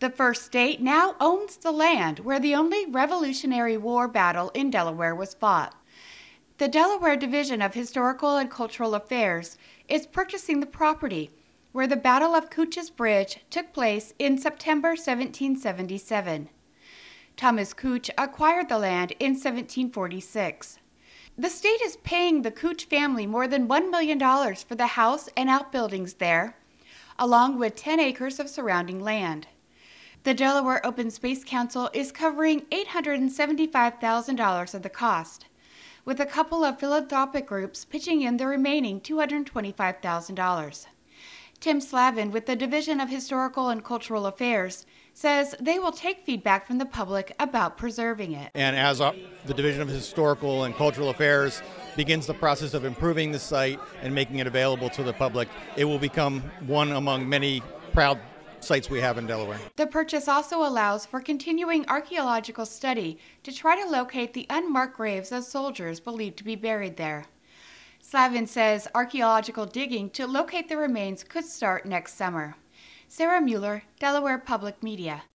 The first state now owns the land where the only Revolutionary War battle in Delaware was fought. The Delaware Division of Historical and Cultural Affairs is purchasing the property where the Battle of Couch's Bridge took place in September 1777. Thomas Couch acquired the land in 1746. The state is paying the Couch family more than $1 million for the house and outbuildings there, along with 10 acres of surrounding land. The Delaware Open Space Council is covering $875,000 of the cost, with a couple of philanthropic groups pitching in the remaining $225,000. Tim Slavin with the Division of Historical and Cultural Affairs says they will take feedback from the public about preserving it. And as the Division of Historical and Cultural Affairs begins the process of improving the site and making it available to the public, it will become one among many proud sites we have in Delaware. The purchase also allows for continuing archaeological study to try to locate the unmarked graves of soldiers believed to be buried there. Slavin says archaeological digging to locate the remains could start next summer. Sarah Mueller, Delaware Public Media.